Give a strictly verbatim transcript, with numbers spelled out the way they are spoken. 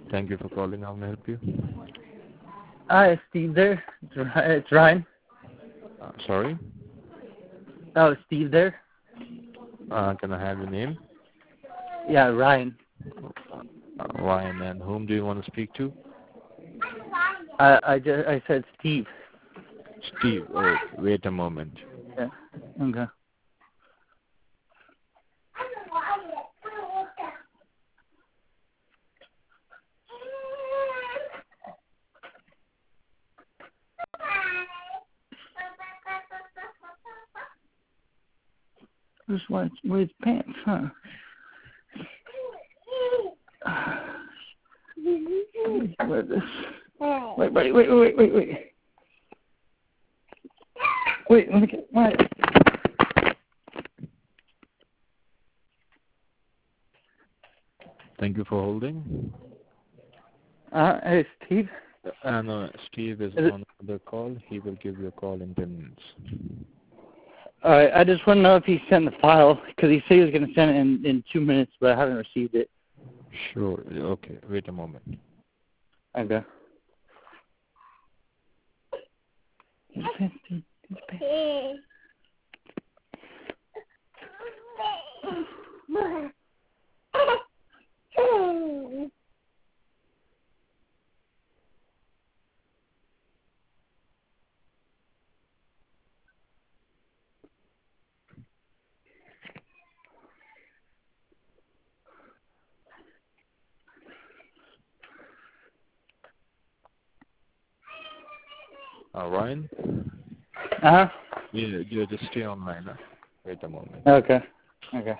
Thank you for calling. How may I help you? Hi, Steve there. It's Ry- it's Ryan. Uh, sorry? Oh, Steve there. Uh, can I have your name? Yeah, Ryan. Uh, Ryan, and whom do you want to speak to? I I just I said Steve. Steve. Oh, wait a moment. Yeah. Okay. Just where's where's pants, huh? Where this? Wait, wait, wait, wait, wait, wait. Wait, let me get my. Thank you for holding. Uh, hey, Steve. Uh, no, Steve is, is on the call. He will give you a call in ten minutes. All right, I just want to know if he sent the file, because he said he was going to send it in, in two minutes, but I haven't received it. Sure. Okay. Wait a moment. Okay. His pants, dude. His pants. Uh, Ryan? Uh-huh. Yeah, you just stay online. Huh? Wait a moment. Okay. Okay.